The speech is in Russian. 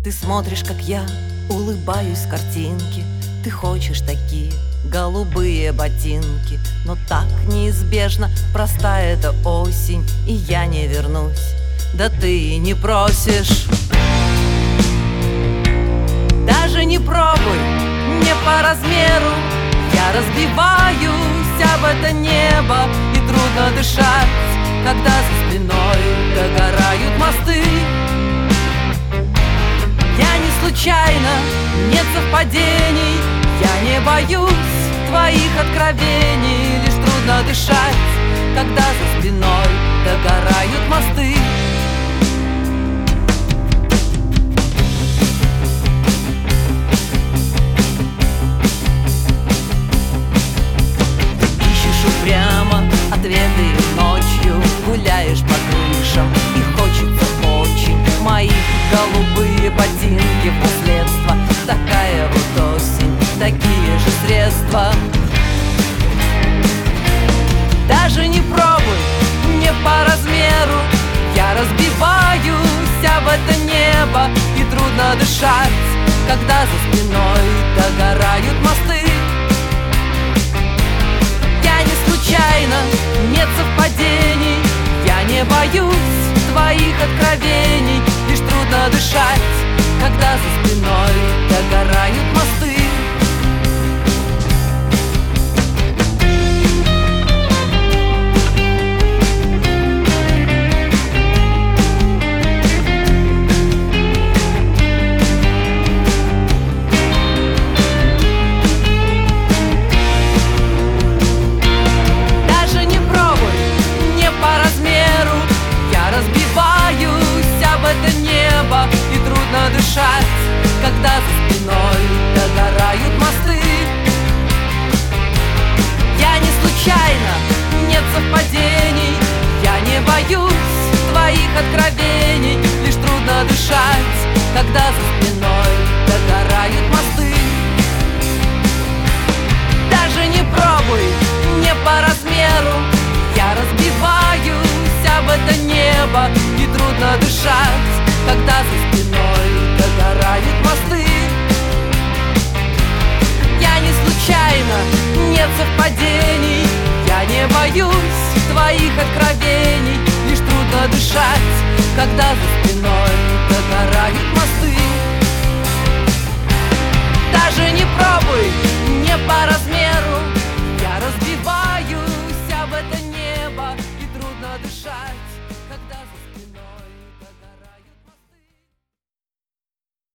Ты смотришь, как я улыбаюсь с картинки. Ты хочешь такие голубые ботинки. Но так неизбежно проста эта осень, и я не вернусь, да ты и не просишь. Даже не пробуй, не по размеру. Я разбиваюсь об это небо, и трудно дышать, когда за спиной догорают мосты. Я не случайно, нет совпадений. Я не боюсь твоих откровений. Лишь трудно дышать, когда за спиной догорают мосты. Упрямо ответы ночью, гуляешь по крышам, и хочется очень мои голубые ботинки в наследство. Такая вот осень, такие же средства. Даже не пробуй, не по размеру. Я разбиваюсь об это небо, и трудно дышать, когда за спиной догорают мосты. Нет совпадений, я не боюсь твоих откровений. Лишь трудно дышать, когда за спиной догорают мосты. И трудно дышать, когда за спиной догорают мосты. Я не случайно, нет совпадений. Я не боюсь твоих откровений. Лишь трудно дышать, когда за спиной догорают мосты. Даже не пробуй, не по размеру. Я разбиваюсь об это небо, и трудно дышать, когда за спиной догорают мосты. Я не случайно, нет совпадений. Я не боюсь твоих откровений. Лишь трудно дышать, когда за спиной догорают мосты. Даже не пробуй, не по размеру.